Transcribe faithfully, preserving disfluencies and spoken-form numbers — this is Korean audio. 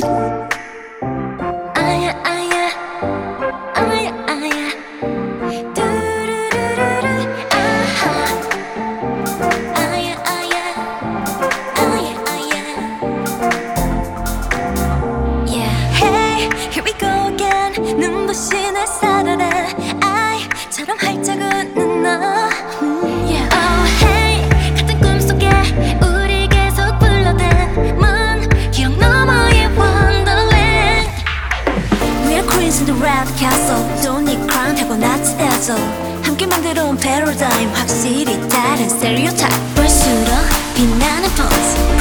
아야 아야 아야 아야 뚜루루루루 아하 아야 아야 아야 아야 Yeah Hey here we go again 눈부신 햇살아래 아이처럼 활짝 웃는 너 Yeah Oh hey 같은 꿈속에 우리 계속 불러댄 먼 기억 너머의 Wonderland We are queens in the red castle Don't need crown 타고났지 애써 함께 만들어온 paradigm 확실히 다른 stereotype 볼수록 빛나는 pose